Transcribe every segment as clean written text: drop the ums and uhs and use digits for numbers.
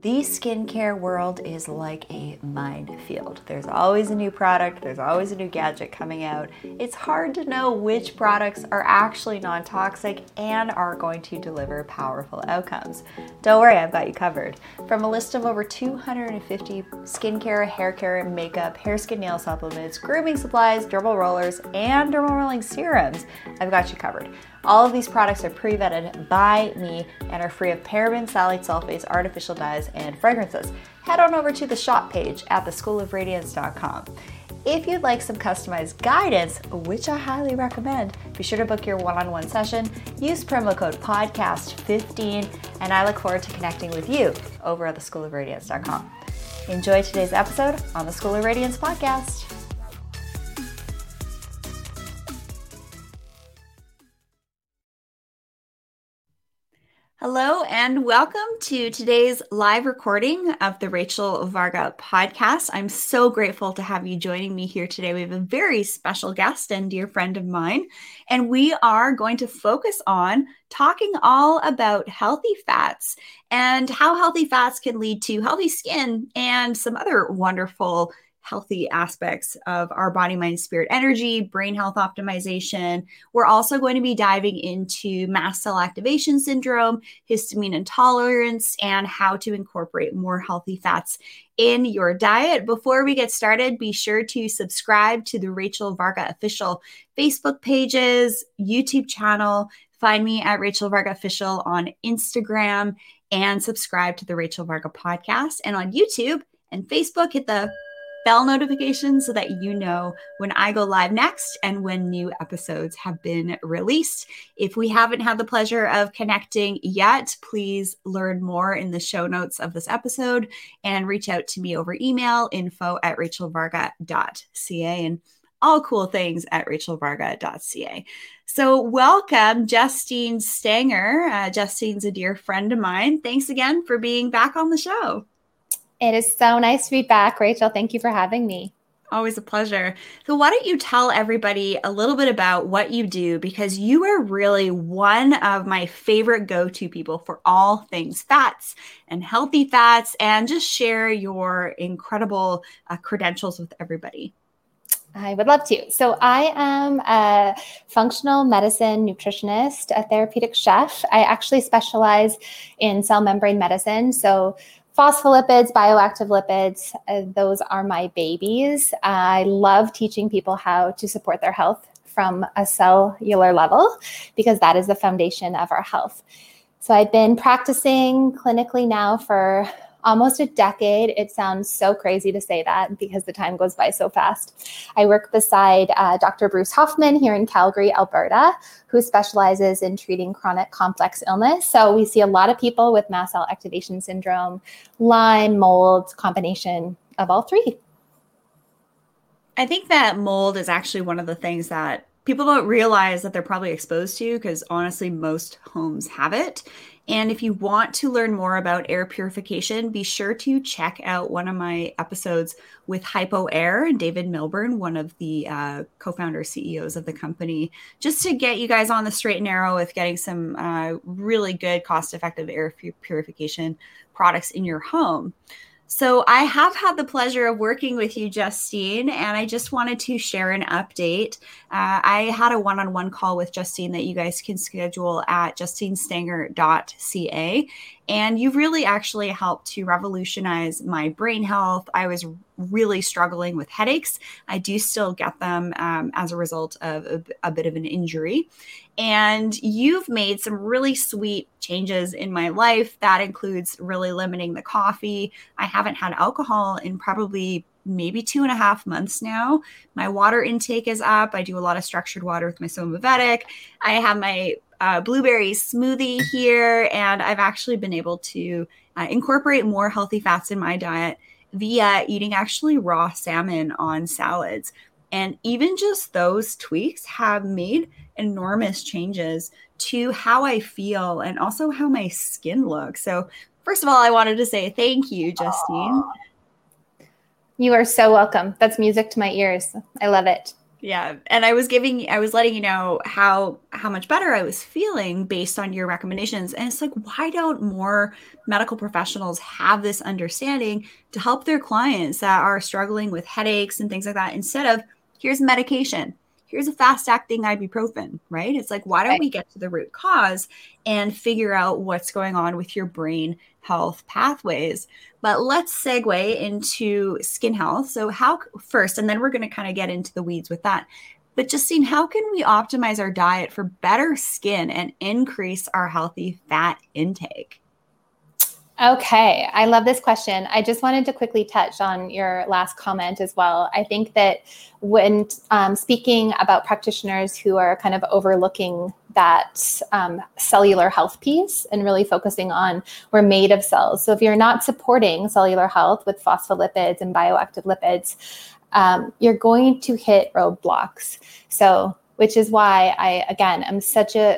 The skincare world is like a minefield. There's always a new product, there's always a new gadget coming out. It's hard to know which products are actually non-toxic and are going to deliver powerful outcomes. Don't worry, I've got you covered. From a list of over 250 skincare, hair care, makeup, hair, skin, nail supplements, grooming supplies, dermal rollers, and dermal rolling serums, I've got you covered. All of these products are pre-vetted by me and are free of parabens, phthalates, sulfates, artificial dyes, and fragrances. Head on over to the shop page at theschoolofradiance.com. If you'd like some customized guidance, which I highly recommend, be sure to book your one-on-one session. Use promo code PODCAST15, and I look forward to connecting with you over at theschoolofradiance.com. Enjoy today's episode on the School of Radiance podcast. Hello and welcome to today's live recording of the Rachel Varga podcast. I'm so grateful to have you joining me here today. We have a very special guest and dear friend of mine, and we are going to focus on talking all about healthy fats and how healthy fats can lead to healthy skin and some other wonderful healthy aspects of our body, mind, spirit, energy, brain health optimization. We're also going to be diving into mast cell activation syndrome, histamine intolerance, and how to incorporate more healthy fats in your diet. Before we get started, be sure to subscribe to the Rachel Varga official Facebook pages, YouTube channel. Find me at Rachel Varga Official on Instagram and subscribe to the Rachel Varga podcast. And on YouTube and Facebook, hit the bell notification so that you know when I go live next and when new episodes have been released. If we haven't had the pleasure of connecting yet, please learn more in the show notes of this episode and reach out to me over email, info@rachelvarga.ca, and all cool things at rachelvarga.ca. So welcome, Justine Stanger. Justine's a dear friend of mine. Thanks again for being back on the show. It is so nice to be back, Rachel. Thank you for having me. Always a pleasure. So why don't you tell everybody a little bit about what you do, because you are really one of my favorite go-to people for all things fats and healthy fats, and just share your incredible credentials with everybody. I would love to. So I am a functional medicine nutritionist, a therapeutic chef. I actually specialize in cell membrane medicine. So phospholipids, bioactive lipids, those are my babies. I love teaching people how to support their health from a cellular level, because that is the foundation of our health. So I've been practicing clinically now for almost a decade. It sounds so crazy to say that because the time goes by so fast. I work beside Dr. Bruce Hoffman here in Calgary, Alberta, who specializes in treating chronic complex illness. So we see a lot of people with mast cell activation syndrome, Lyme, mold, combination of all three. I think that mold is actually one of the things that people don't realize that they're probably exposed to, because honestly, most homes have it. And if you want to learn more about air purification, be sure to check out one of my episodes with Hypo Air and David Milburn, one of the co-founder CEOs of the company, just to get you guys on the straight and narrow with getting some really good cost-effective air purification products in your home. So I have had the pleasure of working with you, Justine, and I just wanted to share an update. I had a one-on-one call with Justine that you guys can schedule at justinestanger.ca. And you've really actually helped to revolutionize my brain health. I was really struggling with headaches. I do still get them as a result of a bit of an injury. And you've made some really sweet changes in my life. That includes really limiting the coffee. I haven't had alcohol in probably maybe 2.5 months now. My water intake is up. I do a lot of structured water with my Somavedic. I have my blueberry smoothie here, and I've actually been able to incorporate more healthy fats in my diet via eating actually raw salmon on salads. And even just those tweaks have made enormous changes to how I feel and also how my skin looks. So first of all, I wanted to say thank you, Justine. You are so welcome. That's music to my ears. I love it. Yeah. And I was letting you know how much better I was feeling based on your recommendations. And it's like, why don't more medical professionals have this understanding to help their clients that are struggling with headaches and things like that instead of here's medication, here's a fast acting ibuprofen, right? It's like, why don't Right. we get to the root cause and figure out what's going on with your brain health pathways? But let's segue into skin health. So, how first, and then we're going to kind of get into the weeds with that. But Justine, how can we optimize our diet for better skin and increase our healthy fat intake? Okay, I love this question. I just wanted to quickly touch on your last comment as well. I think that when speaking about practitioners who are kind of overlooking that cellular health piece and really focusing on we're made of cells. So if you're not supporting cellular health with phospholipids and bioactive lipids, you're going to hit roadblocks. So, which is why I, again, am such a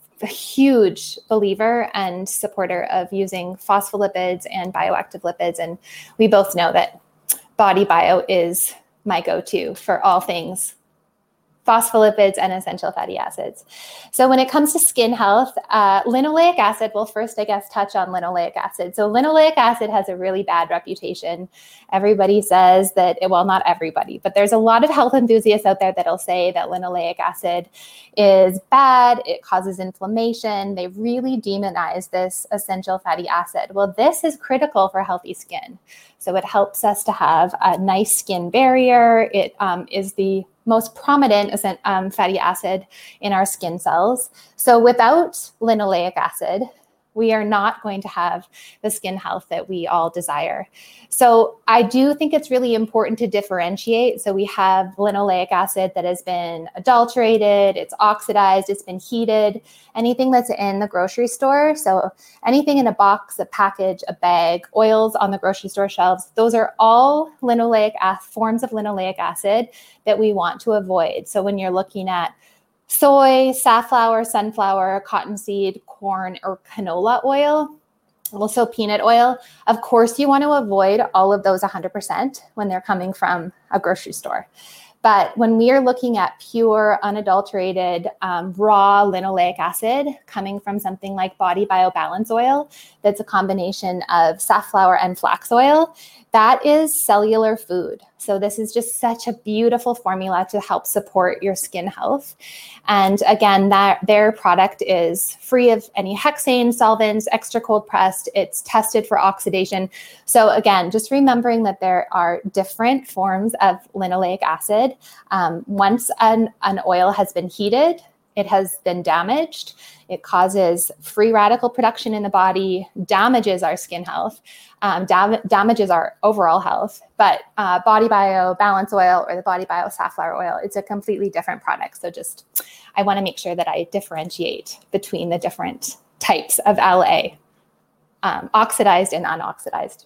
huge believer and supporter of using phospholipids and bioactive lipids. And we both know that Body Bio is my go-to for all things phospholipids and essential fatty acids. So when it comes to skin health, linoleic acid, well, first, I guess, touch on linoleic acid. So linoleic acid has a really bad reputation. Everybody says that, well, not everybody, but there's a lot of health enthusiasts out there that'll say that linoleic acid is bad. It causes inflammation. They really demonize this essential fatty acid. Well, this is critical for healthy skin. So it helps us to have a nice skin barrier. It is the most prominent fatty acid in our skin cells. So without linoleic acid, we are not going to have the skin health that we all desire. So I do think it's really important to differentiate. So we have linoleic acid that has been adulterated, it's oxidized, it's been heated, anything that's in the grocery store. So anything in a box, a package, a bag, oils on the grocery store shelves, those are all forms of linoleic acid that we want to avoid. So when you're looking at soy, safflower, sunflower, cottonseed, corn, or canola oil, also peanut oil. Of course, you want to avoid all of those 100% when they're coming from a grocery store. But when we are looking at pure, unadulterated, raw linoleic acid coming from something like Body Bio Balance Oil, that's a combination of safflower and flax oil, that is cellular food. So this is just such a beautiful formula to help support your skin health. And again, that their product is free of any hexane, solvents, extra cold pressed. It's tested for oxidation. So again, just remembering that there are different forms of linoleic acid. Once an oil has been heated, it has been damaged. It causes free radical production in the body, damages our skin health, damages our overall health. But Body Bio Balance Oil or the Body Bio Safflower Oil, it's a completely different product. So just, I want to make sure that I differentiate between the different types of LA, oxidized and unoxidized.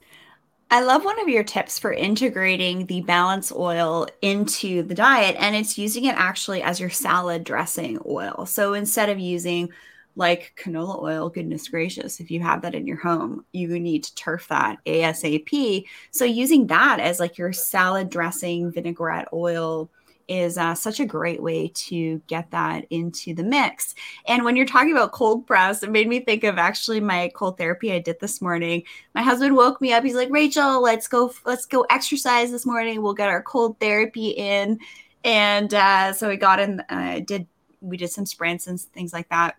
I love one of your tips for integrating the balance oil into the diet, and it's using it actually as your salad dressing oil. So instead of using like canola oil, goodness gracious, if you have that in your home, you need to turf that ASAP. So using that as like your salad dressing vinaigrette oil is such a great way to get that into the mix. And when you're talking about cold press, it made me think of actually my cold therapy I did this morning. My husband woke me up. He's like, Rachel, let's go exercise this morning. We'll get our cold therapy in. And so we got in, we did some sprints and things like that.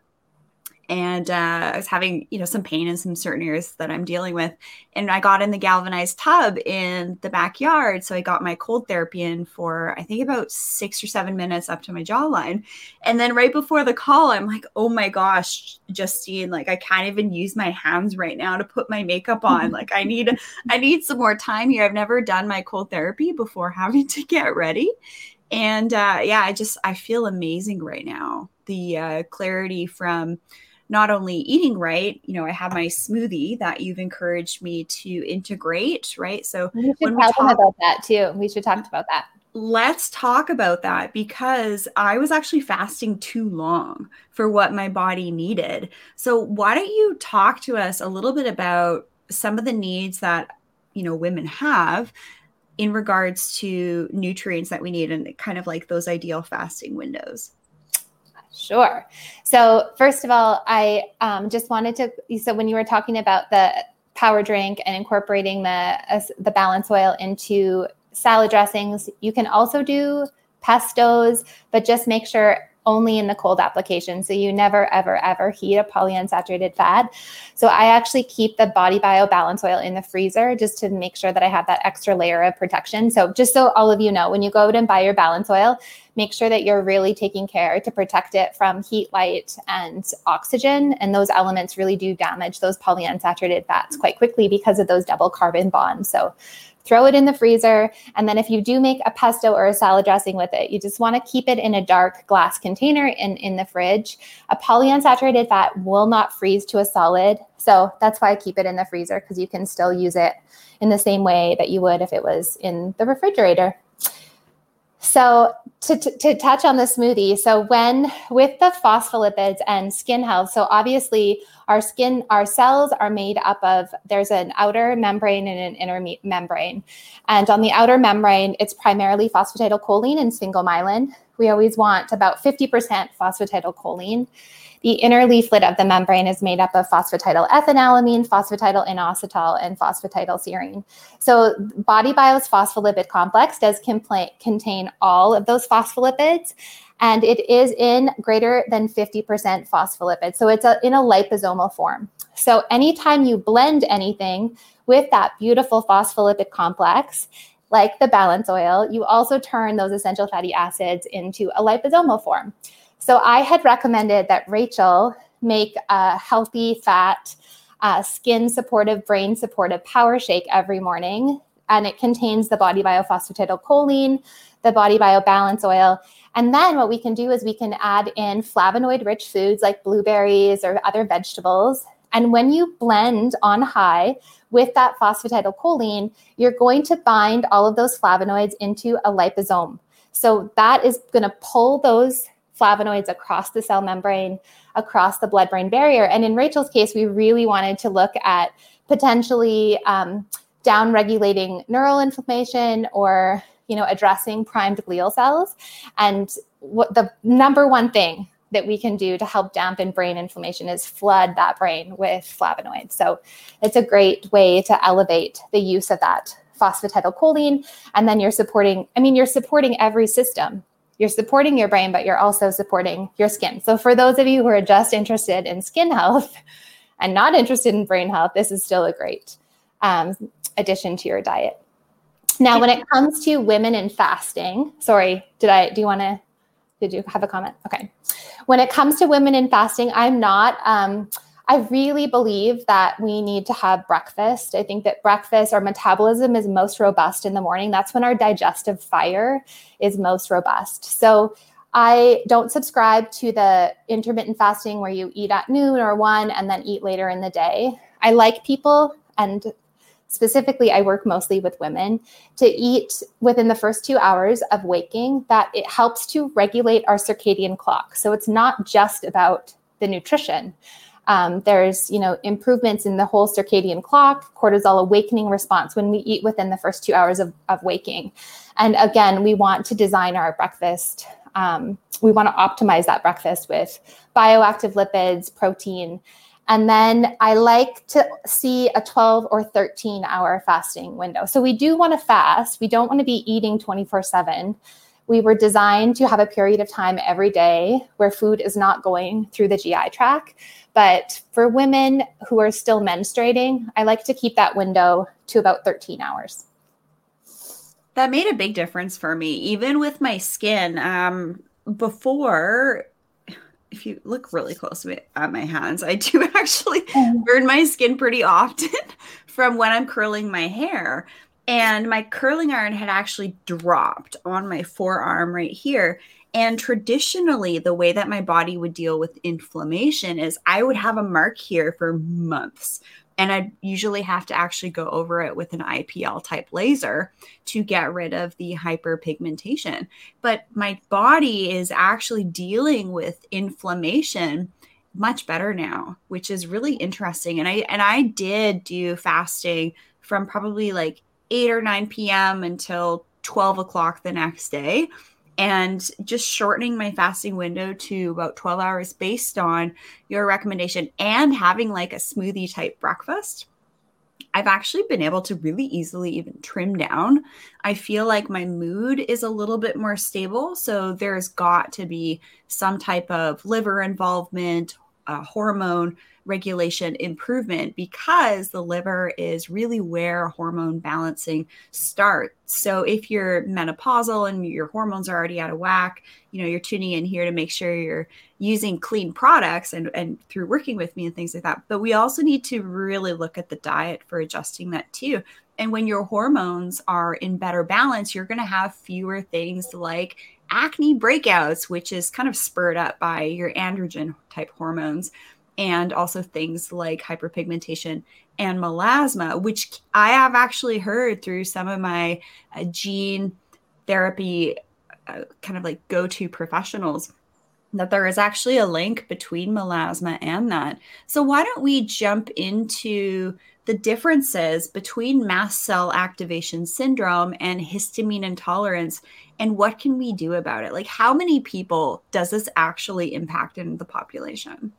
And I was having, some pain in some certain areas that I'm dealing with. And I got in the galvanized tub in the backyard. So I got my cold therapy in for, I think, about 6 or 7 minutes up to my jawline. And then right before the call, I'm like, oh my gosh, Justine, like I can't even use my hands right now to put my makeup on. Like I need some more time here. I've never done my cold therapy before having to get ready. And I feel amazing right now. The clarity from not only eating right, I have my smoothie that you've encouraged me to integrate, right? So we should tell them about that too. We should talk about that. Let's talk about that because I was actually fasting too long for what my body needed. So why don't you talk to us a little bit about some of the needs that, women have in regards to nutrients that we need and kind of like those ideal fasting windows? Sure. So first of all, I just wanted to, so when you were talking about the power drink and incorporating the balance oil into salad dressings, you can also do pestos, but just make sure only in the cold application. So you never, ever, ever heat a polyunsaturated fat. So I actually keep the Body Bio balance oil in the freezer just to make sure that I have that extra layer of protection. So just so all of you know, when you go out and buy your balance oil, make sure that you're really taking care to protect it from heat, light, and oxygen. And those elements really do damage those polyunsaturated fats quite quickly because of those double carbon bonds. So throw it in the freezer. And then if you do make a pesto or a salad dressing with it, you just want to keep it in a dark glass container in the fridge. A polyunsaturated fat will not freeze to a solid. So that's why I keep it in the freezer, because you can still use it in the same way that you would if it was in the refrigerator. So to touch on the smoothie, so with the phospholipids and skin health, so obviously our cells are made up of, there's an outer membrane and an inner membrane. And on the outer membrane, it's primarily phosphatidylcholine and sphingomyelin. We always want about 50% phosphatidylcholine. The inner leaflet of the membrane is made up of phosphatidylethylalamine, phosphatidylinositol, and phosphatidylserine. So Body Bio's phospholipid complex does contain all of those phospholipids, and it is in greater than 50% phospholipids. So it's in a liposomal form. So anytime you blend anything with that beautiful phospholipid complex, like the balance oil, you also turn those essential fatty acids into a liposomal form. So I had recommended that Rachel make a healthy fat, skin supportive, brain supportive power shake every morning. And it contains the Body Bio phosphatidylcholine, the Body Bio balance oil. And then what we can do is we can add in flavonoid rich foods like blueberries or other vegetables. And when you blend on high with that phosphatidylcholine, you're going to bind all of those flavonoids into a liposome. So that is going to pull those flavonoids across the cell membrane, across the blood-brain barrier. And in Rachel's case, we really wanted to look at potentially down-regulating neural inflammation or, addressing primed glial cells. And what the number one thing that we can do to help dampen brain inflammation is flood that brain with flavonoids. So it's a great way to elevate the use of that phosphatidylcholine. And then you're supporting every system. You're supporting your brain, but you're also supporting your skin. So for those of you who are just interested in skin health and not interested in brain health, this is still a great addition to your diet. Now, when it comes to women in fasting, did you have a comment? Okay. When it comes to women in fasting, I really believe that we need to have breakfast. I think that our metabolism is most robust in the morning. That's when our digestive fire is most robust. So I don't subscribe to the intermittent fasting where you eat at noon or 1 and then eat later in the day. I like people, and specifically I work mostly with women, to eat within the first 2 hours of waking. That it helps to regulate our circadian clock. So it's not just about the nutrition. There's, improvements in the whole circadian clock, cortisol awakening response when we eat within the first 2 hours of waking. And again, we want to design our breakfast. We want to optimize that breakfast with bioactive lipids, protein. And then I like to see a 12 or 13 hour fasting window. So we do want to fast. We don't want to be eating 24/7. We were designed to have a period of time every day where food is not going through the GI tract. But for women who are still menstruating, I like to keep that window to about 13 hours. That made a big difference for me, even with my skin. Before, if you look really close at my hands, I do actually burn my skin pretty often from when I'm curling my hair. And my curling iron had actually dropped on my forearm right here. And traditionally, the way that my body would deal with inflammation is I would have a mark here for months. And I'd usually have to actually go over it with an IPL type laser to get rid of the hyperpigmentation. But my body is actually dealing with inflammation much better now, which is really interesting. And I did do fasting from probably like 8 or 9 p.m. until 12 o'clock the next day, and just shortening my fasting window to about 12 hours based on your recommendation, and having like a smoothie type breakfast, I've actually been able to really easily even trim down. I feel like my mood is a little bit more stable. So there's got to be some type of liver involvement, hormone regulation improvement, because the liver is really where hormone balancing starts. So if you're menopausal and your hormones are already out of whack, you're tuning in here to make sure you're using clean products and through working with me and things like that. But we also need to really look at the diet for adjusting that too. And when your hormones are in better balance, you're going to have fewer things like acne breakouts, which is kind of spurred up by your androgen type hormones, and also things like hyperpigmentation and melasma, which I have actually heard through some of my gene therapy kind of like go-to professionals, that there is actually a link between melasma and that. So why don't we jump into the differences between mast cell activation syndrome and histamine intolerance, and what can we do about it? Like, how many people does this actually impact in the population?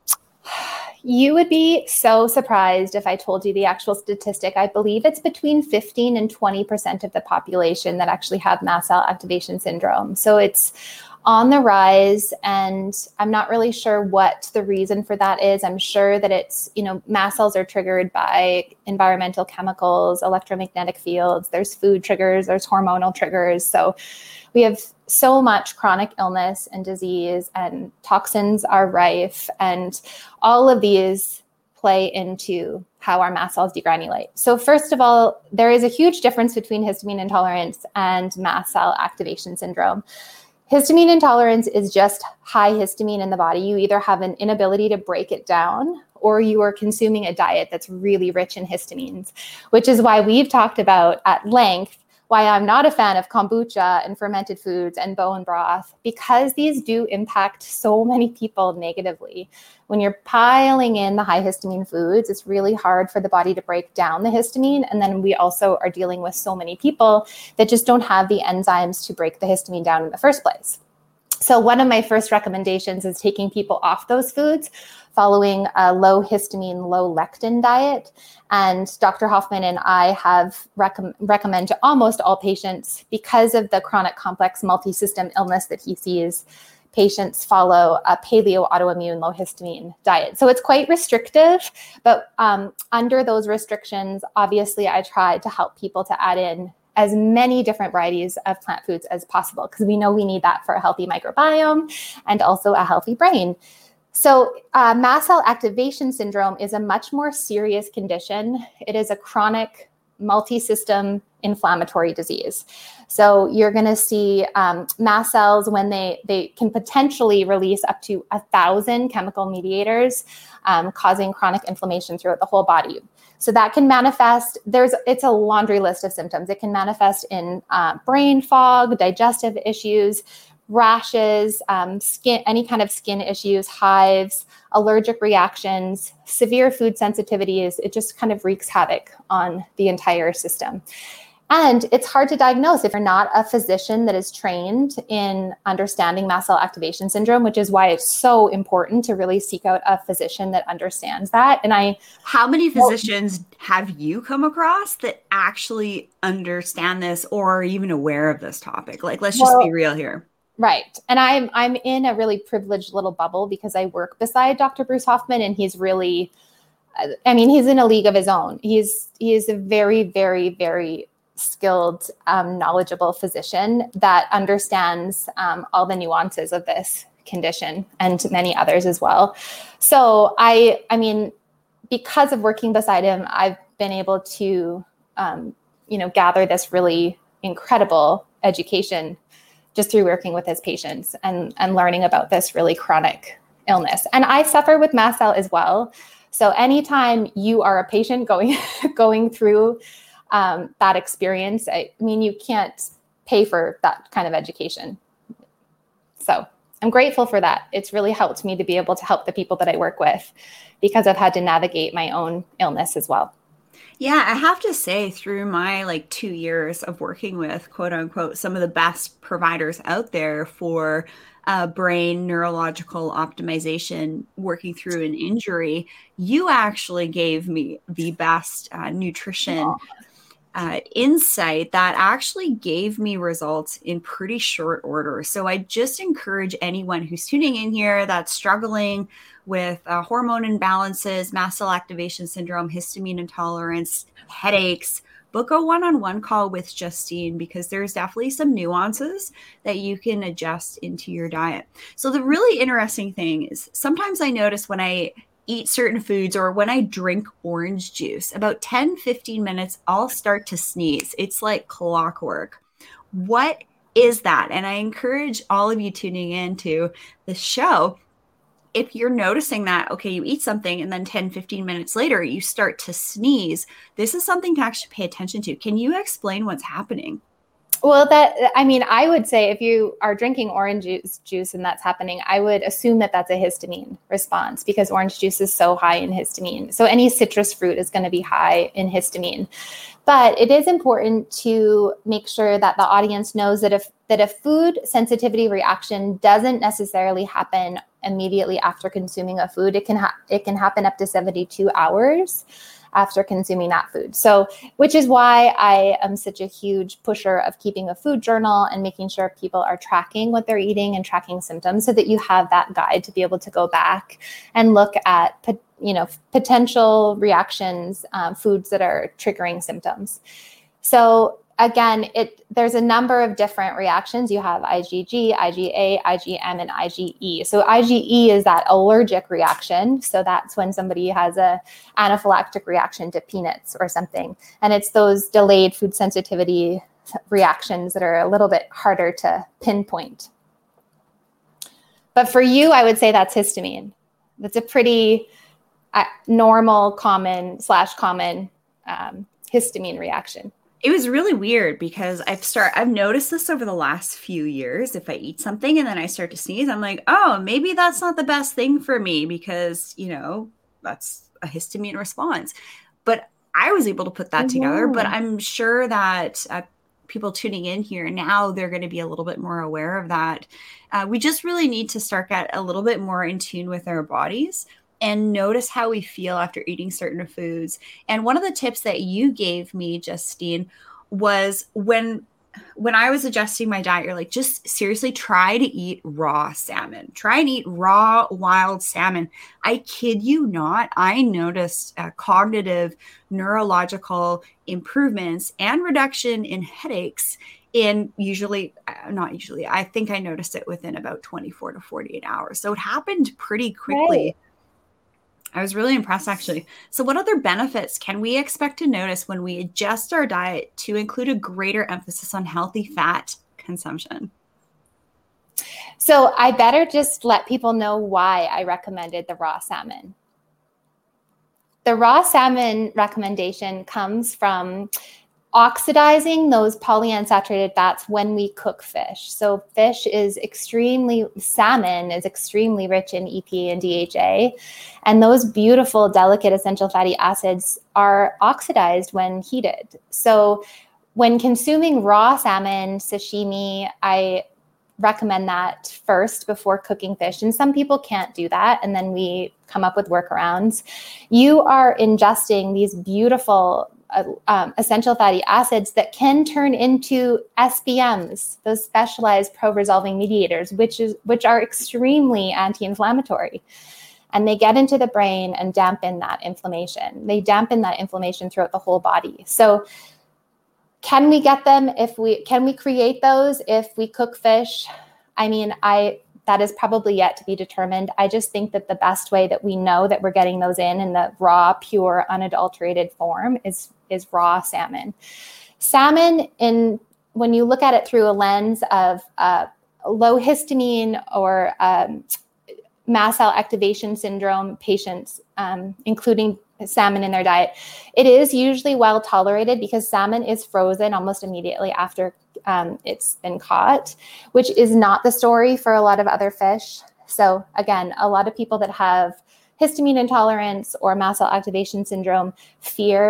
You would be so surprised if I told you the actual statistic. I believe it's between 15 and 20% of the population that actually have mast cell activation syndrome. So it's on the rise, and I'm not really sure what the reason for that is. I'm sure that it's, mast cells are triggered by environmental chemicals, electromagnetic fields, there's food triggers, there's hormonal triggers. So we have so much chronic illness and disease, and toxins are rife, and all of these play into how our mast cells degranulate. So first of all, there is a huge difference between histamine intolerance and mast cell activation syndrome. Histamine intolerance is just high histamine in the body. You either have an inability to break it down, or you are consuming a diet that's really rich in histamines, which is why we've talked about at length why I'm not a fan of kombucha and fermented foods and bone broth, because these do impact so many people negatively. When you're piling in the high histamine foods, it's really hard for the body to break down the histamine. And then we also are dealing with so many people that just don't have the enzymes to break the histamine down in the first place. So one of my first recommendations is taking people off those foods, following a low histamine, low lectin diet. And Dr. Hoffman and I have recommend to almost all patients, because of the chronic complex multi-system illness that he sees, patients follow a paleo autoimmune low histamine diet. So it's quite restrictive, but under those restrictions, obviously I try to help people to add in as many different varieties of plant foods as possible, because we know we need that for a healthy microbiome and also a healthy brain. So mast cell activation syndrome is a much more serious condition. It is a chronic multi-system inflammatory disease. So you're going to see mast cells, when they can potentially release up to 1,000 chemical mediators, causing chronic inflammation throughout the whole body. So that can manifest, it's a laundry list of symptoms. It can manifest in brain fog, digestive issues, rashes, skin, any kind of skin issues, hives, allergic reactions, severe food sensitivities. It just kind of wreaks havoc on the entire system. And it's hard to diagnose if you're not a physician that is trained in understanding mast cell activation syndrome, which is why it's so important to really seek out a physician that understands that. And how many physicians have you come across that actually understand this or are even aware of this topic? Like, let's just be real here. Right. And I'm in a really privileged little bubble, because I work beside Dr. Bruce Hoffman, and he's really, he's in a league of his own. He is a very, very, very skilled, knowledgeable physician that understands all the nuances of this condition, and many others as well. So I mean, because of working beside him, I've been able to, gather this really incredible education just through working with his patients and learning about this really chronic illness. And I suffer with mast cell as well. So anytime you are a patient going through that experience, you can't pay for that kind of education. So I'm grateful for that. It's really helped me to be able to help the people that I work with, because I've had to navigate my own illness as well. Yeah, I have to say, through my like 2 years of working with quote unquote some of the best providers out there for brain neurological optimization, working through an injury, you actually gave me the best nutrition insight that actually gave me results in pretty short order. So I just encourage anyone who's tuning in here that's struggling with hormone imbalances, mast cell activation syndrome, histamine intolerance, headaches, book a one-on-one call with Justine, because there's definitely some nuances that you can adjust into your diet. So the really interesting thing is sometimes I notice when I eat certain foods or when I drink orange juice, about 10-15 minutes, I'll start to sneeze. It's like clockwork. What is that? And I encourage all of you tuning into the show, if you're noticing that, okay, you eat something and then 10-15 minutes later, you start to sneeze, this is something to actually pay attention to. Can you explain what's happening? Well, I would say if you are drinking orange juice and that's happening, I would assume that that's a histamine response, because orange juice is so high in histamine. So any citrus fruit is going to be high in histamine. But it is important to make sure that the audience knows that a food sensitivity reaction doesn't necessarily happen immediately after consuming a food. It can happen up to 72 hours after consuming that food. So, which is why I am such a huge pusher of keeping a food journal and making sure people are tracking what they're eating and tracking symptoms, so that you have that guide to be able to go back and look at, potential reactions, foods that are triggering symptoms. So again, there's a number of different reactions. You have IgG, IgA, IgM, and IgE. So IgE is that allergic reaction. So that's when somebody has a anaphylactic reaction to peanuts or something. And it's those delayed food sensitivity reactions that are a little bit harder to pinpoint. But for you, I would say that's histamine. That's a pretty normal, common histamine reaction. It was really weird because I've noticed this over the last few years. If I eat something and then I start to sneeze, I'm like, oh, maybe that's not the best thing for me, because, that's a histamine response. But I was able to put that together. But I'm sure that people tuning in here now, they're going to be a little bit more aware of that. We just really need to start get a little bit more in tune with our bodies and notice how we feel after eating certain foods. And one of the tips that you gave me, Justine, was when I was adjusting my diet, you're like, just seriously try to eat raw salmon. Try and eat raw wild salmon. I kid you not, I noticed cognitive neurological improvements and reduction in headaches I think I noticed it within about 24 to 48 hours. So it happened pretty quickly. Right. I was really impressed, actually. So what other benefits can we expect to notice when we adjust our diet to include a greater emphasis on healthy fat consumption? So I better just let people know why I recommended the raw salmon. The raw salmon recommendation comes from oxidizing those polyunsaturated fats when we cook fish. So salmon is extremely rich in EPA and DHA, and those beautiful, delicate essential fatty acids are oxidized when heated. So when consuming raw salmon, sashimi, I recommend that first before cooking fish. And some people can't do that, and then we come up with workarounds. You are ingesting these beautiful essential fatty acids that can turn into SPMs, those specialized pro-resolving mediators, which are extremely anti-inflammatory. And they get into the brain and dampen that inflammation. They dampen that inflammation throughout the whole body. So can we get them can we create those if we cook fish? I mean, that is probably yet to be determined. I just think that the best way that we know that we're getting those in the raw, pure, unadulterated form is raw salmon. Salmon, when you look at it through a lens of low histamine or mast cell activation syndrome patients, including salmon in their diet, it is usually well tolerated because salmon is frozen almost immediately after it's been caught, which is not the story for a lot of other fish. So again, a lot of people that have histamine intolerance or mast cell activation syndrome fear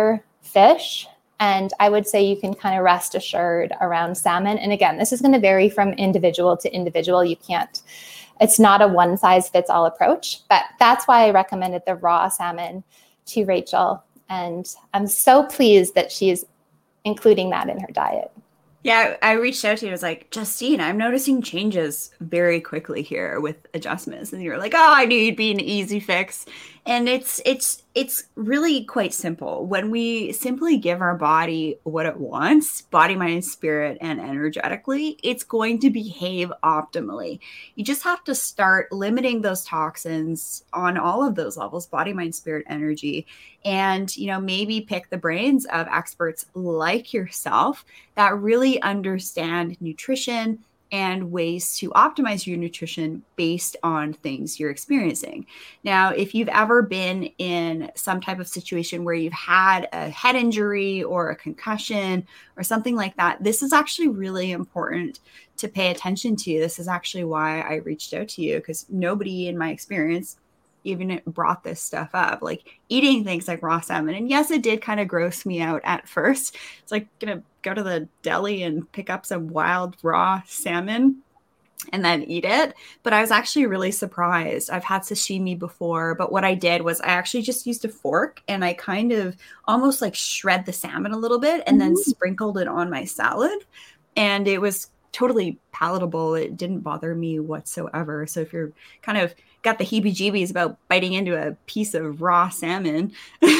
fish. And I would say you can kind of rest assured around salmon. And again, this is going to vary from individual to individual. It's not a one size fits all approach, but that's why I recommended the raw salmon to Rachel. And I'm so pleased that she's including that in her diet. Yeah, I reached out to you. I was like, Justine, I'm noticing changes very quickly here with adjustments. And you're like, oh, I knew you'd be an easy fix. And it's really quite simple. When we simply give our body what it wants, body, mind, spirit, and energetically, it's going to behave optimally. You just have to start limiting those toxins on all of those levels, body, mind, spirit, energy. And, maybe pick the brains of experts like yourself that really understand nutrition and ways to optimize your nutrition based on things you're experiencing. Now, if you've ever been in some type of situation where you've had a head injury or a concussion or something like that, this is actually really important to pay attention to. This is actually why I reached out to you, because nobody in my experience even brought this stuff up, like eating things like raw salmon. And yes, it did kind of gross me out at first. It's like gonna go to the deli and pick up some wild raw salmon and then eat it. But I was actually really surprised. I've had sashimi before, but what I did was I actually just used a fork and I kind of almost like shred the salmon a little bit and then sprinkled it on my salad. And it was totally palatable. It didn't bother me whatsoever. So if you're kind of got the heebie-jeebies about biting into a piece of raw salmon,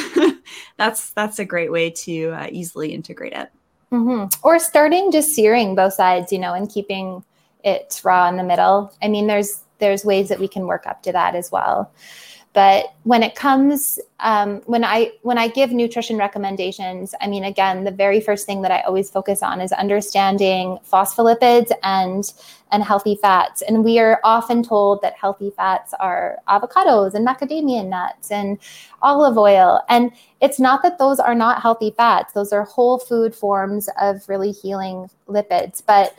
that's a great way to easily integrate it. Mm-hmm. Or starting just searing both sides, and keeping it raw in the middle. I mean, there's ways that we can work up to that as well. But when it comes, when I give nutrition recommendations, I mean, again, the very first thing that I always focus on is understanding phospholipids and healthy fats. And we are often told that healthy fats are avocados and macadamia nuts and olive oil. And it's not that those are not healthy fats. Those are whole food forms of really healing lipids. But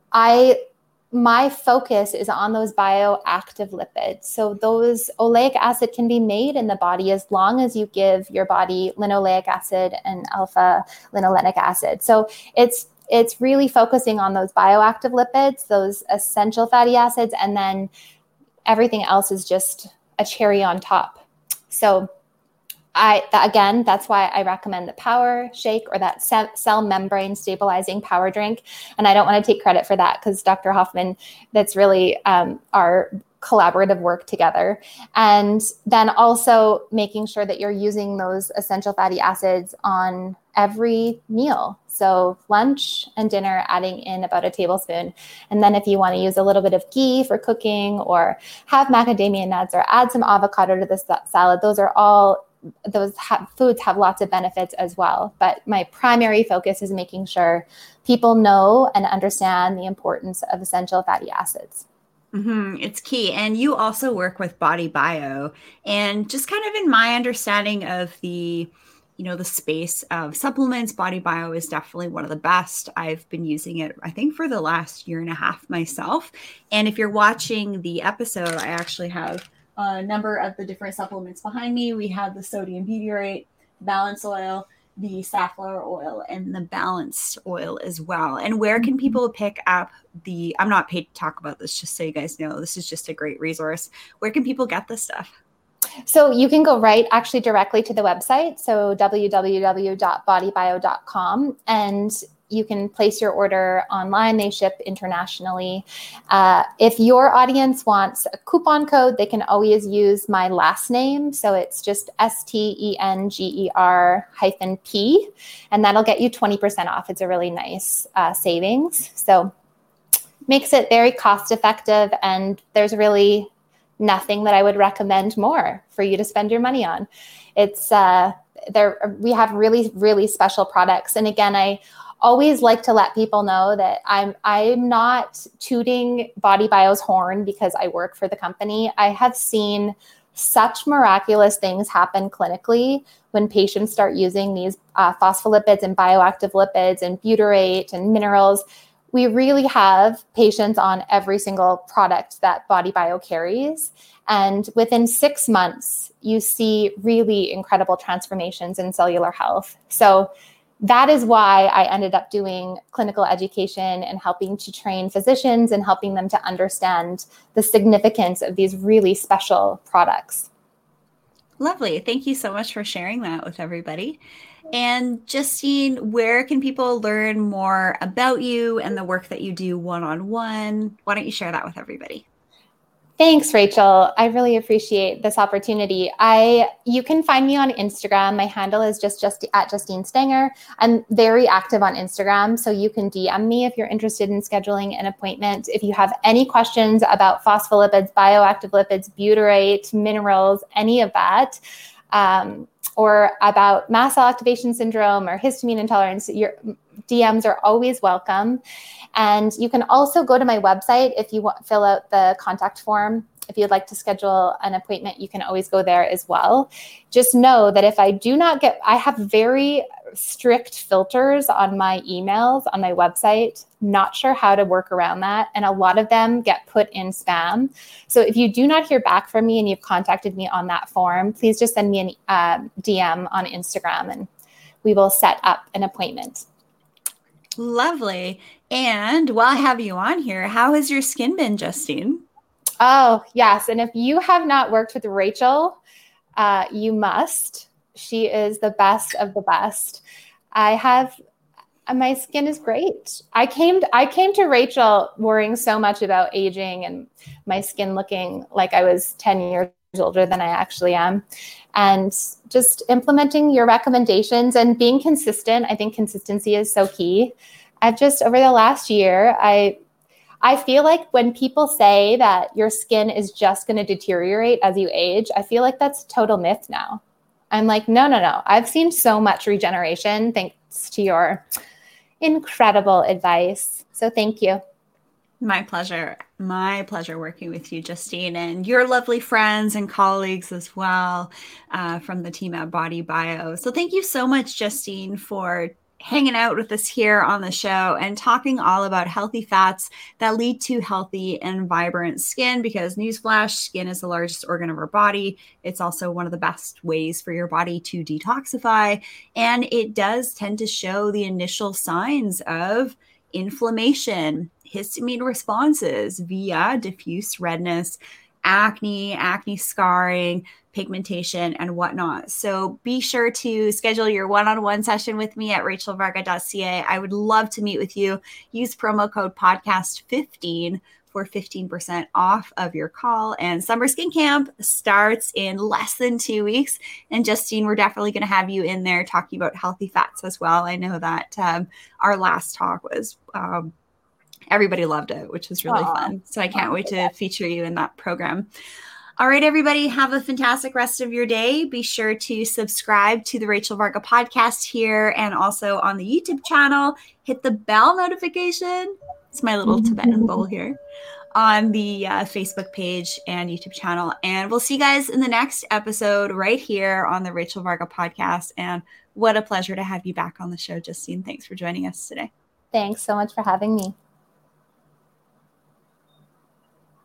my focus is on those bioactive lipids. So those oleic acid can be made in the body as long as you give your body linoleic acid and alpha linolenic acid. So it's really focusing on those bioactive lipids, those essential fatty acids, and then everything else is just a cherry on top. So that's why I recommend the Power Shake or that cell membrane stabilizing power drink. And I don't want to take credit for that because Dr. Hoffman, that's really our collaborative work together. And then also making sure that you're using those essential fatty acids on every meal. So lunch and dinner, adding in about a tablespoon. And then if you want to use a little bit of ghee for cooking or have macadamia nuts or add some avocado to this salad, foods have lots of benefits as well. But my primary focus is making sure people know and understand the importance of essential fatty acids. Mm-hmm. It's key. And you also work with Body Bio. And just kind of in my understanding of the space of supplements, Body Bio is definitely one of the best. I've been using it, I think, for the last year and a half myself. And if you're watching the episode, I actually have a number of the different supplements behind me. We have the sodium butyrate, balance oil, the safflower oil, and the balanced oil as well. And where can people pick up I'm not paid to talk about this, just so you guys know, this is just a great resource. Where can people get this stuff? So you can go directly to the website. So www.bodybio.com, and you can place your order online. They ship internationally. If your audience wants a coupon code, they can always use my last name. So it's just STENGER-P, and that'll get you 20% off. It's a really nice savings. So makes it very cost effective, and there's really nothing that I would recommend more for you to spend your money on. It's we have really, really special products. And again, I always like to let people know that I'm not tooting Body Bio's horn because I work for the company. I have seen such miraculous things happen clinically when patients start using these phospholipids and bioactive lipids and butyrate and minerals. we really have patients on every single product that BodyBio carries. And within 6 months, you see really incredible transformations in cellular health. So that is why I ended up doing clinical education and helping to train physicians and helping them to understand the significance of these really special products. Lovely. Thank you so much for sharing that with everybody. And Justine, where can people learn more about you and the work that you do one-on-one? Why don't you share that with everybody? Thanks, Rachel. I really appreciate this opportunity. You can find me on Instagram. My handle is just at Justine Stanger. I'm very active on Instagram, so you can DM me if you're interested in scheduling an appointment. If you have any questions about phospholipids, bioactive lipids, butyrate, minerals, any of that, or about mast cell activation syndrome or histamine intolerance, your DMs are always welcome. And you can also go to my website if you want, fill out the contact form. If you'd like to schedule an appointment, you can always go there as well. Just know that if I do not I have very strict filters on my emails on my website. Not sure how to work around that. And a lot of them get put in spam. So if you do not hear back from me and you've contacted me on that form, please just send me an DM on Instagram and we will set up an appointment. Lovely. And while I have you on here, how has your skin been, Justine? Oh, yes. And if you have not worked with Rachel, you must. She is the best of the best. My skin is great. I came to Rachel worrying so much about aging and my skin looking like I was 10 years older than I actually am. And just implementing your recommendations and being consistent. I think consistency is so key. Over the last year, I feel like when people say that your skin is just going to deteriorate as you age, I feel like that's a total myth now. I'm like, no. I've seen so much regeneration thanks to your incredible advice. So thank you. My pleasure. My pleasure working with you, Justine, and your lovely friends and colleagues as well from the team at BodyBio. So thank you so much, Justine, for hanging out with us here on the show and talking all about healthy fats that lead to healthy and vibrant skin, because newsflash, skin is the largest organ of our body. It's also one of the best ways for your body to detoxify. And it does tend to show the initial signs of inflammation, histamine responses via diffuse redness, acne scarring, pigmentation, and whatnot. So be sure to schedule your one-on-one session with me at rachelvarga.ca. I would love to meet with you. Use promo code podcast15 for 15% off of your call. And Summer Skin Camp starts in less than 2 weeks. And Justine, we're definitely going to have you in there talking about healthy fats as well. I know that our last talk was everybody loved it, which was really fun. So I can't wait to feature you in that program. All right, everybody, have a fantastic rest of your day. Be sure to subscribe to the Rachel Varga podcast here and also on the YouTube channel. Hit the bell notification. It's my little Tibetan bowl here on the Facebook page and YouTube channel. And we'll see you guys in the next episode right here on the Rachel Varga podcast. And what a pleasure to have you back on the show, Justine. Thanks for joining us today. Thanks so much for having me.